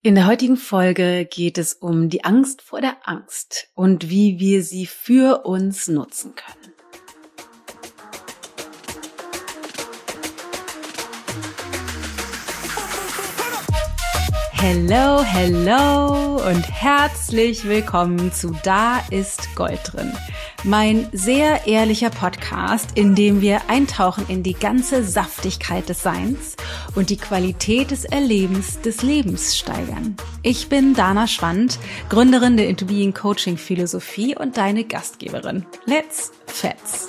In der heutigen Folge geht es um die Angst vor der Angst und wie wir sie für uns nutzen können. Hello, hello und herzlich willkommen zu Da ist Gold drin. Mein sehr ehrlicher Podcast, in dem wir eintauchen in die ganze Saftigkeit des Seins und die Qualität des Erlebens des Lebens steigern. Ich bin Dana Schwand, Gründerin der Into Being Coaching Philosophie und deine Gastgeberin. Let's Fets!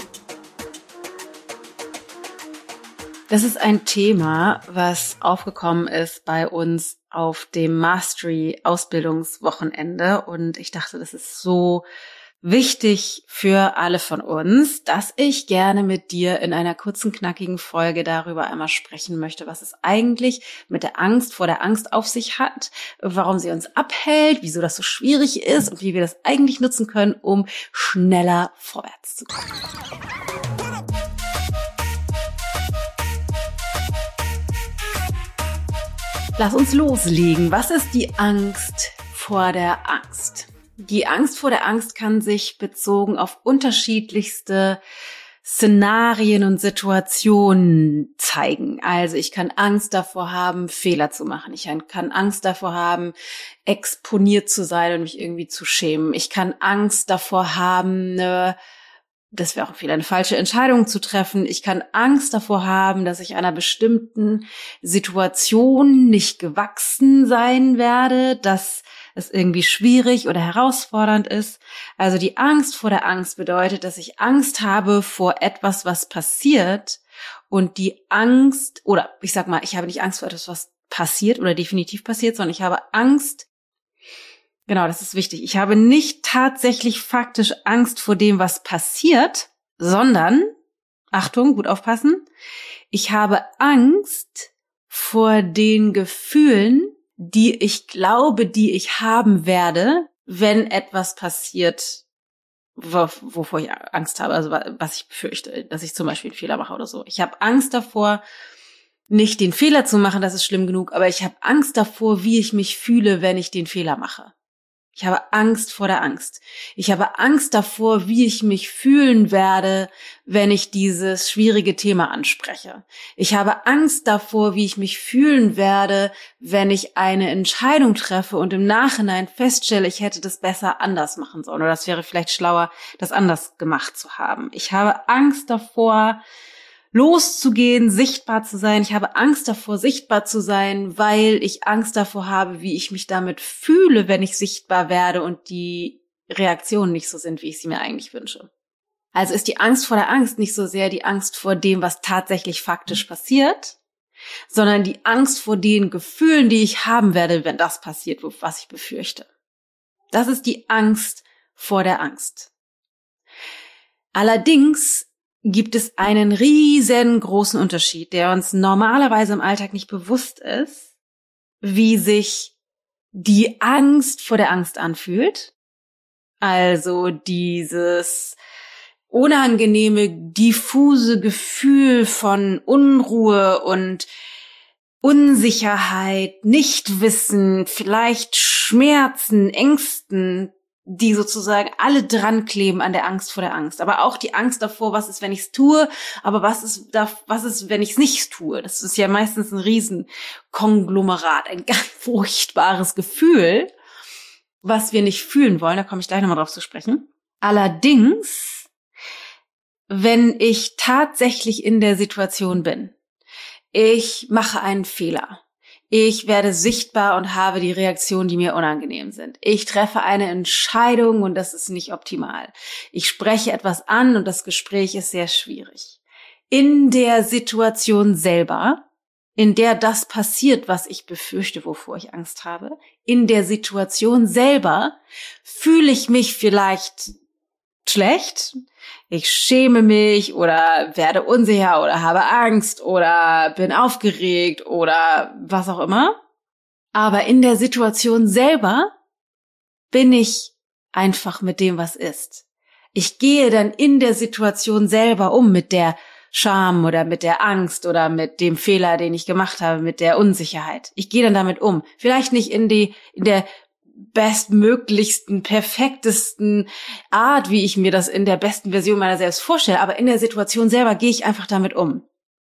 Das ist ein Thema, was aufgekommen ist bei uns auf dem Mastery-Ausbildungswochenende und ich dachte, das ist so wichtig für alle von uns, dass ich gerne mit dir in einer kurzen, knackigen Folge darüber einmal sprechen möchte, was es eigentlich mit der Angst vor der Angst auf sich hat, warum sie uns abhält, wieso das so schwierig ist und wie wir das eigentlich nutzen können, um schneller vorwärts zu kommen. Lass uns loslegen. Was ist die Angst vor der Angst? Die Angst vor der Angst kann sich bezogen auf unterschiedlichste Szenarien und Situationen zeigen. Also ich kann Angst davor haben, Fehler zu machen. Ich kann Angst davor haben, exponiert zu sein und mich irgendwie zu schämen. Ich kann Angst davor haben, das wäre auch ein Fehler, eine falsche Entscheidung zu treffen. Ich kann Angst davor haben, dass ich einer bestimmten Situation nicht gewachsen sein werde, dass es irgendwie schwierig oder herausfordernd ist. Also die Angst vor der Angst bedeutet, dass ich Angst habe vor etwas, was passiert und die Angst, oder ich sag mal, ich habe nicht Angst vor etwas, was passiert oder definitiv passiert, sondern ich habe Angst. Genau, das ist wichtig. Ich habe nicht tatsächlich faktisch Angst vor dem, was passiert, sondern, Achtung, gut aufpassen, ich habe Angst vor den Gefühlen, die ich glaube, die ich haben werde, wenn etwas passiert, wovor ich Angst habe, also was ich befürchte, dass ich zum Beispiel einen Fehler mache oder so. Ich habe Angst davor, nicht den Fehler zu machen, das ist schlimm genug, aber ich habe Angst davor, wie ich mich fühle, wenn ich den Fehler mache. Ich habe Angst vor der Angst. Ich habe Angst davor, wie ich mich fühlen werde, wenn ich dieses schwierige Thema anspreche. Ich habe Angst davor, wie ich mich fühlen werde, wenn ich eine Entscheidung treffe und im Nachhinein feststelle, ich hätte das besser anders machen sollen oder das wäre vielleicht schlauer, das anders gemacht zu haben. Ich habe Angst davor, loszugehen, sichtbar zu sein. Ich habe Angst davor, sichtbar zu sein, weil ich Angst davor habe, wie ich mich damit fühle, wenn ich sichtbar werde und die Reaktionen nicht so sind, wie ich sie mir eigentlich wünsche. Also ist die Angst vor der Angst nicht so sehr die Angst vor dem, was tatsächlich faktisch passiert, sondern die Angst vor den Gefühlen, die ich haben werde, wenn das passiert, was ich befürchte. Das ist die Angst vor der Angst. Allerdings gibt es einen riesengroßen Unterschied, der uns normalerweise im Alltag nicht bewusst ist, wie sich die Angst vor der Angst anfühlt. Also dieses unangenehme, diffuse Gefühl von Unruhe und Unsicherheit, Nichtwissen, vielleicht Schmerzen, Ängsten, die sozusagen alle dran kleben an der Angst vor der Angst. Aber auch die Angst davor, was ist, wenn ich es tue, aber was ist, wenn ich es nicht tue. Das ist ja meistens ein Riesenkonglomerat, ein ganz furchtbares Gefühl, was wir nicht fühlen wollen. Da komme ich gleich nochmal drauf zu sprechen. Allerdings, wenn ich tatsächlich in der Situation bin, ich mache einen Fehler, ich werde sichtbar und habe die Reaktionen, die mir unangenehm sind. Ich treffe eine Entscheidung und das ist nicht optimal. Ich spreche etwas an und das Gespräch ist sehr schwierig. In der Situation selber, in der das passiert, was ich befürchte, wovor ich Angst habe, in der Situation selber fühle ich mich vielleicht schlecht, ich schäme mich oder werde unsicher oder habe Angst oder bin aufgeregt oder was auch immer. Aber in der Situation selber bin ich einfach mit dem, was ist. Ich gehe dann in der Situation selber um mit der Scham oder mit der Angst oder mit dem Fehler, den ich gemacht habe, mit der Unsicherheit. Ich gehe dann damit um. Vielleicht nicht in der bestmöglichsten, perfektesten Art, wie ich mir das in der besten Version meiner selbst vorstelle, aber in der Situation selber gehe ich einfach damit um.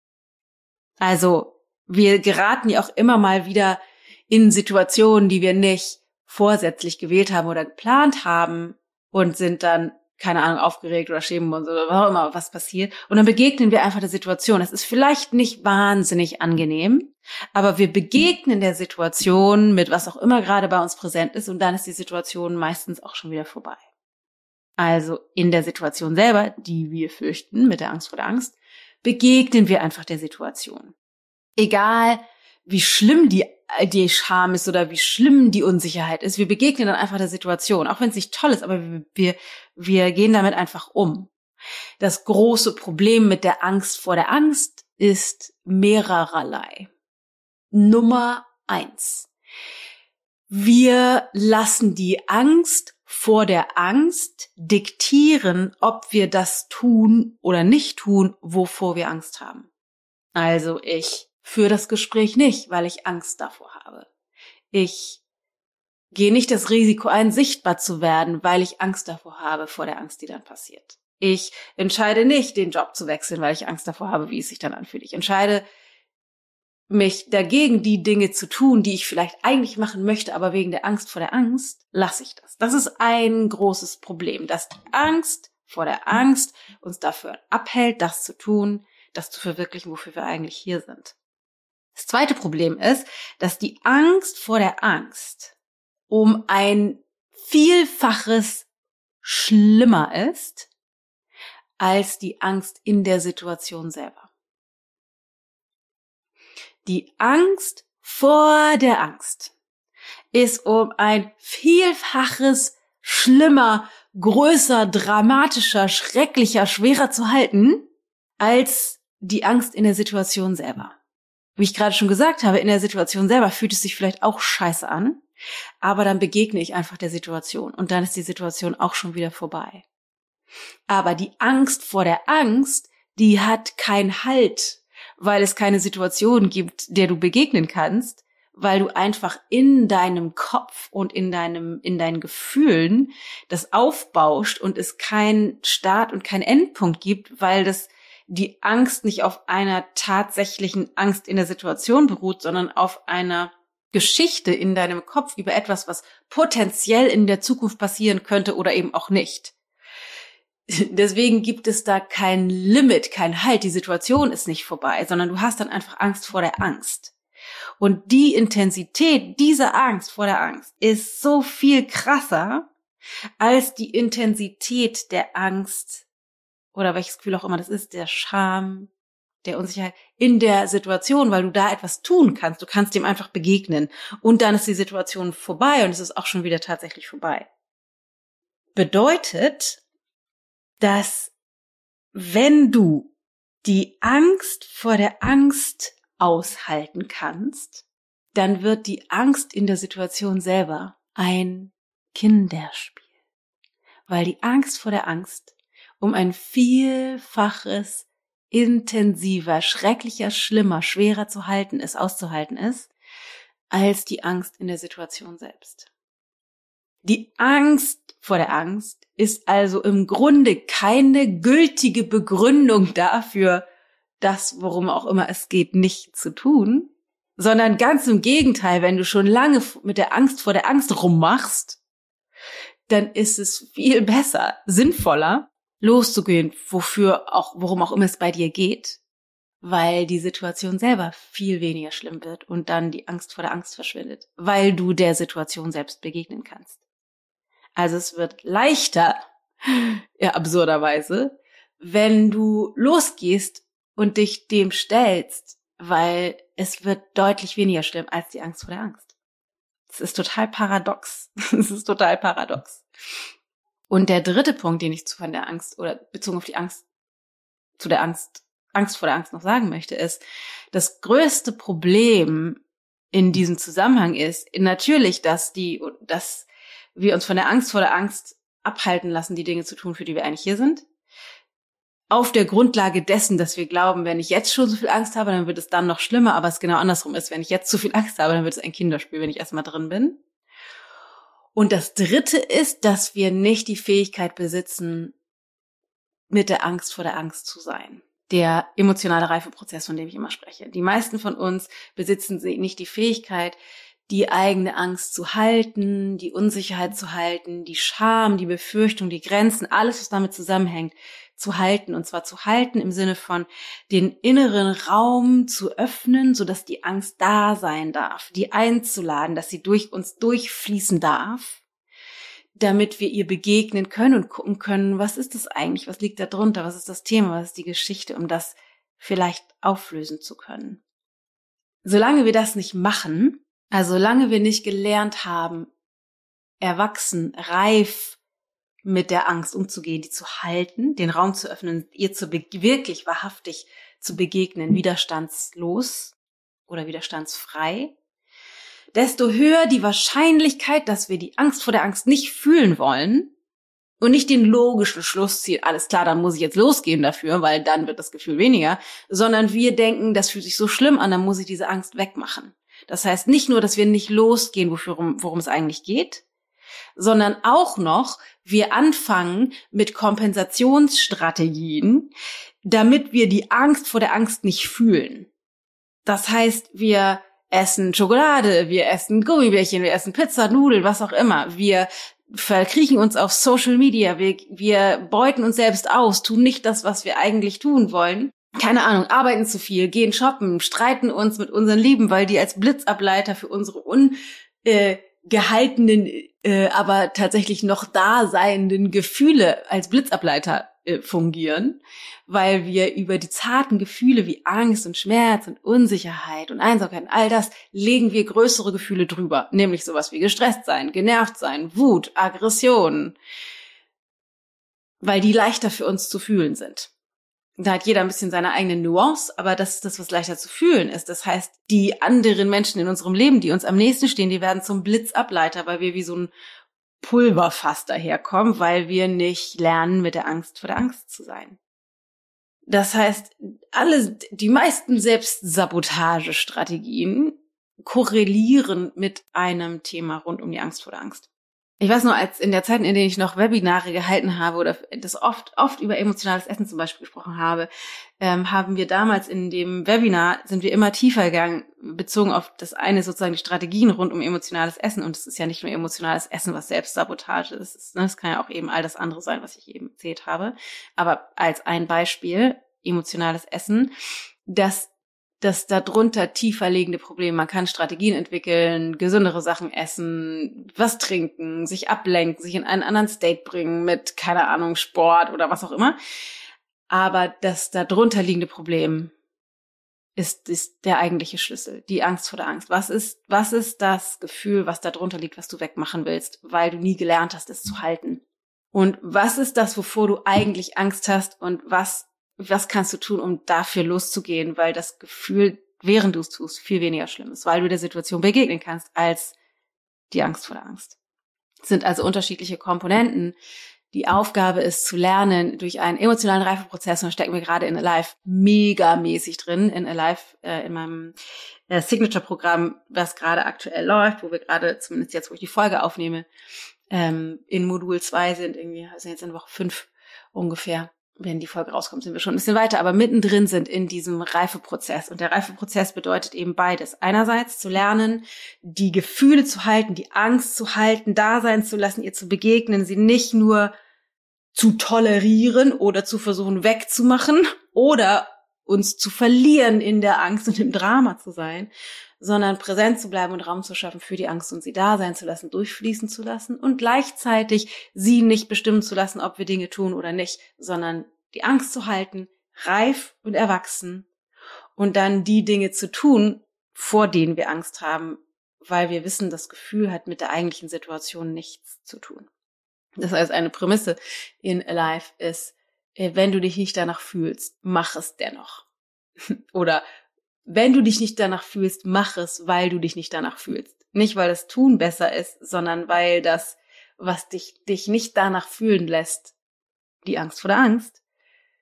Also, wir geraten ja auch immer mal wieder in Situationen, die wir nicht vorsätzlich gewählt haben oder geplant haben und sind dann, keine Ahnung, aufgeregt oder schämen uns oder was auch immer, was passiert. Und dann begegnen wir einfach der Situation. Das ist vielleicht nicht wahnsinnig angenehm, aber wir begegnen der Situation mit was auch immer gerade bei uns präsent ist und dann ist die Situation meistens auch schon wieder vorbei. Also in der Situation selber, die wir fürchten, mit der Angst vor der Angst, begegnen wir einfach der Situation. Egal, wie schlimm die Scham ist oder wie schlimm die Unsicherheit ist, wir begegnen dann einfach der Situation, auch wenn es nicht toll ist, aber wir gehen damit einfach um. Das große Problem mit der Angst vor der Angst ist mehrererlei. Nummer 1. Wir lassen die Angst vor der Angst diktieren, ob wir das tun oder nicht tun, wovor wir Angst haben. Also ich führe das Gespräch nicht, weil ich Angst davor habe. Ich gehe nicht das Risiko ein, sichtbar zu werden, weil ich Angst davor habe, vor der Angst, die dann passiert. Ich entscheide nicht, den Job zu wechseln, weil ich Angst davor habe, wie es sich dann anfühlt. Ich entscheide mich dagegen, die Dinge zu tun, die ich vielleicht eigentlich machen möchte, aber wegen der Angst vor der Angst lasse ich das. Das ist ein großes Problem, dass die Angst vor der Angst uns dafür abhält, das zu tun, das zu verwirklichen, wofür wir eigentlich hier sind. Das zweite Problem ist, dass die Angst vor der Angst um ein Vielfaches schlimmer ist als die Angst in der Situation selber. Die Angst vor der Angst ist um ein Vielfaches schlimmer, größer, dramatischer, schrecklicher, schwerer zu halten als die Angst in der Situation selber. Wie ich gerade schon gesagt habe, in der Situation selber fühlt es sich vielleicht auch scheiße an, aber dann begegne ich einfach der Situation und dann ist die Situation auch schon wieder vorbei. Aber die Angst vor der Angst, die hat keinen Halt, weil es keine Situation gibt, der du begegnen kannst, weil du einfach in deinem Kopf und in deinen Gefühlen das aufbauscht und es keinen Start und keinen Endpunkt gibt, weil die Angst nicht auf einer tatsächlichen Angst in der Situation beruht, sondern auf einer Geschichte in deinem Kopf über etwas, was potenziell in der Zukunft passieren könnte oder eben auch nicht. Deswegen gibt es da kein Limit, kein Halt. Die Situation ist nicht vorbei, sondern du hast dann einfach Angst vor der Angst. Und die Intensität dieser Angst vor der Angst ist so viel krasser als die Intensität der Angst oder welches Gefühl auch immer das ist, der Scham, der Unsicherheit in der Situation, weil du da etwas tun kannst. Du kannst dem einfach begegnen und dann ist die Situation vorbei und es ist auch schon wieder tatsächlich vorbei. Bedeutet, dass wenn du die Angst vor der Angst aushalten kannst, dann wird die Angst in der Situation selber ein Kinderspiel. Weil die Angst vor der Angst um ein Vielfaches intensiver, schrecklicher, schlimmer, schwerer zu halten ist, auszuhalten ist, als die Angst in der Situation selbst. Die Angst vor der Angst ist also im Grunde keine gültige Begründung dafür, das, worum auch immer es geht, nicht zu tun, sondern ganz im Gegenteil, wenn du schon lange mit der Angst vor der Angst rummachst, dann ist es viel besser, sinnvoller, loszugehen, worum auch immer es bei dir geht, weil die Situation selber viel weniger schlimm wird und dann die Angst vor der Angst verschwindet, weil du der Situation selbst begegnen kannst. Also es wird leichter, ja, absurderweise, wenn du losgehst und dich dem stellst, weil es wird deutlich weniger schlimm als die Angst vor der Angst. Es ist total paradox. Es ist total paradox. Und der dritte Punkt, den ich von der Angst oder bezogen auf die Angst, Angst vor der Angst noch sagen möchte, ist, das größte Problem in diesem Zusammenhang ist natürlich, dass wir uns von der Angst vor der Angst abhalten lassen, die Dinge zu tun, für die wir eigentlich hier sind. auf der Grundlage dessen, dass wir glauben, wenn ich jetzt schon so viel Angst habe, dann wird es dann noch schlimmer, aber es genau andersrum ist. Wenn ich jetzt zu viel Angst habe, dann wird es ein Kinderspiel, wenn ich erstmal drin bin. Und das Dritte ist, dass wir nicht die Fähigkeit besitzen, mit der Angst vor der Angst zu sein. Der emotionale Reifeprozess, von dem ich immer spreche. Die meisten von uns besitzen nicht die Fähigkeit, die eigene Angst zu halten, die Unsicherheit zu halten, die Scham, die Befürchtung, die Grenzen, alles, was damit zusammenhängt, zu halten. Und zwar zu halten im Sinne von den inneren Raum zu öffnen, sodass die Angst da sein darf, die einzuladen, dass sie durch uns durchfließen darf, damit wir ihr begegnen können und gucken können, was ist das eigentlich, was liegt da drunter, was ist das Thema, was ist die Geschichte, um das vielleicht auflösen zu können. Solange wir das nicht machen, also solange wir nicht gelernt haben, erwachsen, reif mit der Angst umzugehen, die zu halten, den Raum zu öffnen, ihr wirklich wahrhaftig zu begegnen, widerstandslos oder widerstandsfrei, desto höher die Wahrscheinlichkeit, dass wir die Angst vor der Angst nicht fühlen wollen und nicht den logischen Schluss ziehen, alles klar, dann muss ich jetzt losgehen dafür, weil dann wird das Gefühl weniger, sondern wir denken, das fühlt sich so schlimm an, dann muss ich diese Angst wegmachen. Das heißt nicht nur, dass wir nicht losgehen, worum es eigentlich geht, sondern auch noch, wir anfangen mit Kompensationsstrategien, damit wir die Angst vor der Angst nicht fühlen. Das heißt, wir essen Schokolade, wir essen Gummibärchen, wir essen Pizza, Nudeln, was auch immer. Wir verkriechen uns auf Social Media, wir beuten uns selbst aus, tun nicht das, was wir eigentlich tun wollen. Keine Ahnung, arbeiten zu viel, gehen shoppen, streiten uns mit unseren Lieben, weil die als Blitzableiter für unsere ungehaltenen, aber tatsächlich noch da seienden Gefühle als Blitzableiter fungieren, weil wir über die zarten Gefühle wie Angst und Schmerz und Unsicherheit und Einsamkeit und all das legen wir größere Gefühle drüber, nämlich sowas wie gestresst sein, genervt sein, Wut, Aggression, weil die leichter für uns zu fühlen sind. Da hat jeder ein bisschen seine eigene Nuance, aber das ist das, was leichter zu fühlen ist. Das heißt, die anderen Menschen in unserem Leben, die uns am nächsten stehen, die werden zum Blitzableiter, weil wir wie so ein Pulverfass daherkommen, weil wir nicht lernen, mit der Angst vor der Angst zu sein. Das heißt, die meisten Selbstsabotagestrategien korrelieren mit einem Thema rund um die Angst vor der Angst. Ich weiß nur, als in der Zeit, in der ich noch Webinare gehalten habe oder das oft über emotionales Essen zum Beispiel gesprochen habe, haben wir damals in dem Webinar, sind wir immer tiefer gegangen, bezogen auf das eine sozusagen die Strategien rund um emotionales Essen. Und es ist ja nicht nur emotionales Essen, was Selbstsabotage ist. Es kann ja auch eben all das andere sein, was ich eben erzählt habe. Aber als ein Beispiel, emotionales Essen, das darunter tiefer liegende Probleme. Man kann Strategien entwickeln, gesündere Sachen essen, was trinken, sich ablenken, sich in einen anderen State bringen mit, keine Ahnung, Sport oder was auch immer. Aber das darunter liegende Problem ist der eigentliche Schlüssel, die Angst vor der Angst. Was ist das Gefühl, was darunter liegt, was du wegmachen willst, weil du nie gelernt hast, es zu halten? Und was ist das, wovor du eigentlich Angst hast und was kannst du tun, um dafür loszugehen, weil das Gefühl, während du es tust, viel weniger schlimm ist, weil du der Situation begegnen kannst als die Angst vor der Angst. Es sind also unterschiedliche Komponenten. Die Aufgabe ist zu lernen durch einen emotionalen Reifeprozess, und da stecken wir gerade in Alive megamäßig drin, in Alive, in meinem Signature-Programm, was gerade aktuell läuft, wo wir gerade, zumindest jetzt, wo ich die Folge aufnehme, in Modul 2 sind jetzt in Woche 5 ungefähr. Wenn die Folge rauskommt, sind wir schon ein bisschen weiter, aber mittendrin sind in diesem Reifeprozess. Und der Reifeprozess bedeutet eben beides. Einerseits zu lernen, die Gefühle zu halten, die Angst zu halten, da sein zu lassen, ihr zu begegnen, sie nicht nur zu tolerieren oder zu versuchen wegzumachen oder uns zu verlieren in der Angst und im Drama zu sein, sondern präsent zu bleiben und Raum zu schaffen für die Angst und sie da sein zu lassen, durchfließen zu lassen und gleichzeitig sie nicht bestimmen zu lassen, ob wir Dinge tun oder nicht, sondern die Angst zu halten, reif und erwachsen und dann die Dinge zu tun, vor denen wir Angst haben, weil wir wissen, das Gefühl hat mit der eigentlichen Situation nichts zu tun. Das heißt, eine Prämisse in Alive ist, wenn du dich nicht danach fühlst, mach es dennoch. Oder wenn du dich nicht danach fühlst, mach es, weil du dich nicht danach fühlst. Nicht, weil das Tun besser ist, sondern weil das, was dich nicht danach fühlen lässt, die Angst vor der Angst,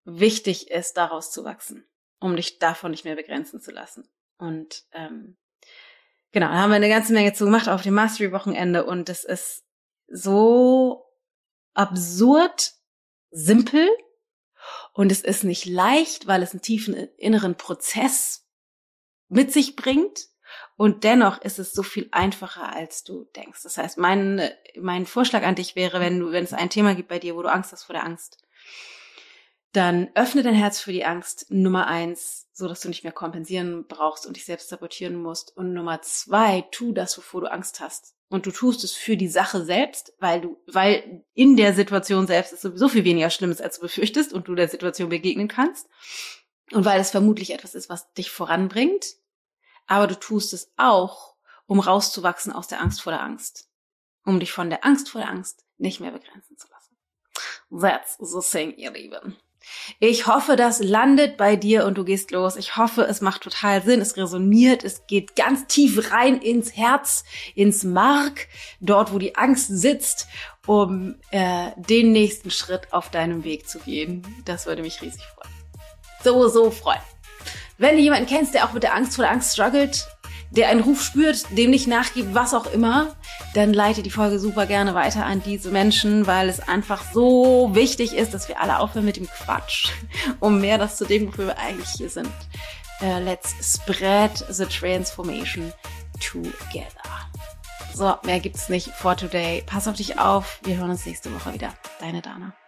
wichtig ist, daraus zu wachsen, um dich davon nicht mehr begrenzen zu lassen. Und genau, da haben wir eine ganze Menge zu gemacht auf dem Mastery-Wochenende und das ist so absurd simpel und es ist nicht leicht, weil es einen tiefen inneren Prozess mit sich bringt und dennoch ist es so viel einfacher, als du denkst. Das heißt, mein Vorschlag an dich wäre, wenn es ein Thema gibt bei dir, wo du Angst hast vor der Angst, dann öffne dein Herz für die Angst, Nummer 1, so dass du nicht mehr kompensieren brauchst und dich selbst sabotieren musst. Und Nummer 2, tu das, wovor du Angst hast. Und du tust es für die Sache selbst, weil in der Situation selbst es sowieso viel weniger Schlimmes, als du befürchtest und du der Situation begegnen kannst. Und weil es vermutlich etwas ist, was dich voranbringt. Aber du tust es auch, um rauszuwachsen aus der Angst vor der Angst. Um dich von der Angst vor der Angst nicht mehr begrenzen zu lassen. That's the thing, ihr Lieben. Ich hoffe, das landet bei dir und du gehst los. Ich hoffe, es macht total Sinn, es resoniert, es geht ganz tief rein ins Herz, ins Mark, dort, wo die Angst sitzt, um den nächsten Schritt auf deinem Weg zu gehen. Das würde mich riesig freuen. So freuen. Wenn du jemanden kennst, der auch mit der Angst vor der Angst struggelt, der einen Ruf spürt, dem nicht nachgibt, was auch immer, dann leite die Folge super gerne weiter an diese Menschen, weil es einfach so wichtig ist, dass wir alle aufhören mit dem Quatsch, um mehr das zu dem, wofür wir eigentlich hier sind. Let's spread the transformation together. So, mehr gibt's nicht for today. Pass auf dich auf. Wir hören uns nächste Woche wieder. Deine Dana.